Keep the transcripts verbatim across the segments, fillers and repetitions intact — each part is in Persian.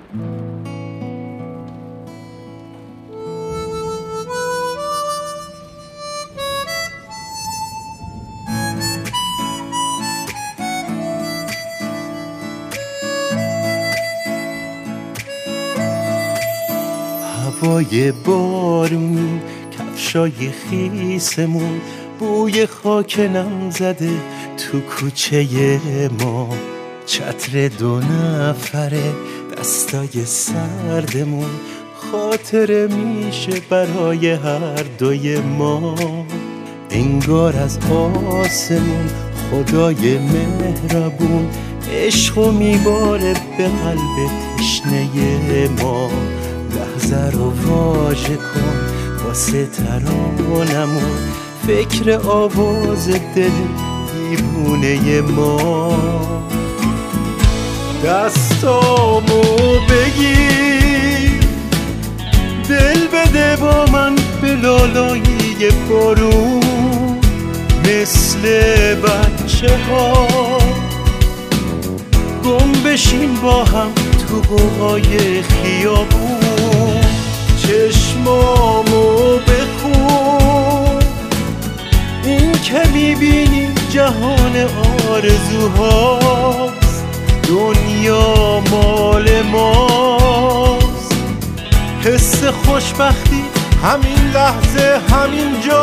هوای بارون، کفشای خیسمون، بوی خاک نم زده تو کوچه ما، چتر دو نفره، دستای سردمون، خاطره میشه برای هر دوی ما. انگار از آسمون خدای مهربون عشقو میباره به قلب تشنه ما. لحظه رو واژه کن واسه ترانمون، فکر آواز دل دیوونه ما. دستامو بگیر، دل بده با من به لالایی بارون، مثل بچه ها گم بشین با هم تو قوقای خیابون. چشمامو بخون، این که میبینی جهان آرزوهاست، دنیا مال ماست. حس خوشبختی همین لحظه همین جا.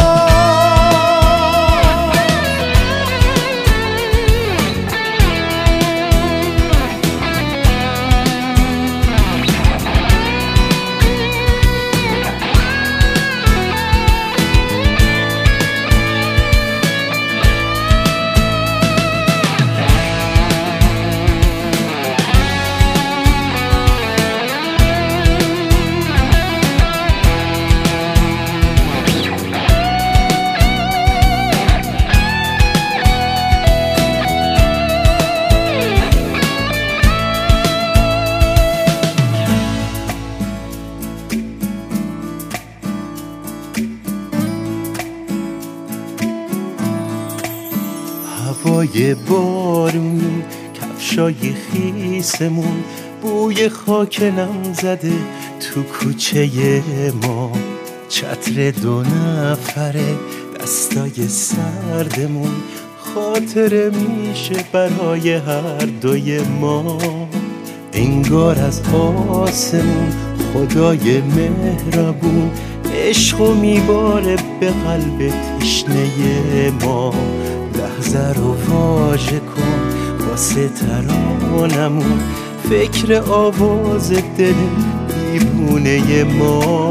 هوای بارون، کفشای خیسمون، بوی خاک نم زده تو کوچه ما، چتر دو نفره، دستای سردمون، خاطره میشه برای هر دوی ما. انگار از آسمون خدای مهربون عشقو میباره به قلب تشنه ما. لحظه رو واژه کن واسه ترانمون، فکر آواز دل دیوونه ما.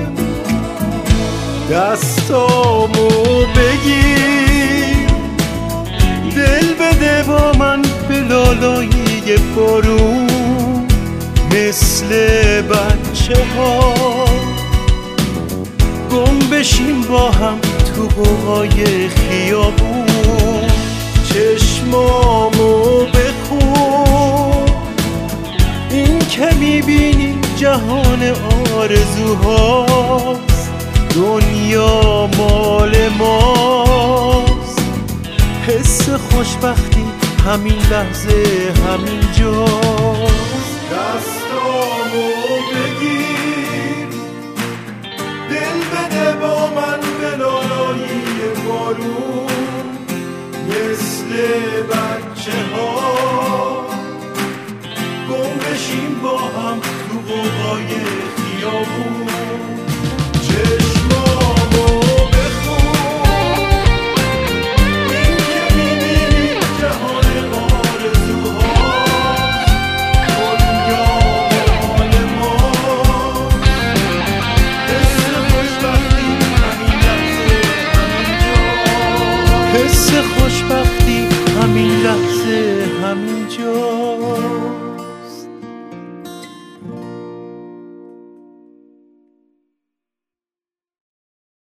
دستامو بگیر، دل بده با من به لالایی بارون، مثل بچه ها گم بشین با هم تو قوقای خیابون. چشمامو بخون، این که میبینی جهان آرزوهاست، دنیا مال ماست. حس خوشبختی همین لحظه همین جاست. دستامو بگیر، دل بده با من به لالایی بارون، مثل بچه ها گم بشیم با هم تو قوقای خیابون. چشمامو بخون، این که میبینی جهان آرزوهاست، دنیا مال ماست. حس خوشبختی همین لحظه همین جا. حس خوشبختی همین لحظه همین جا.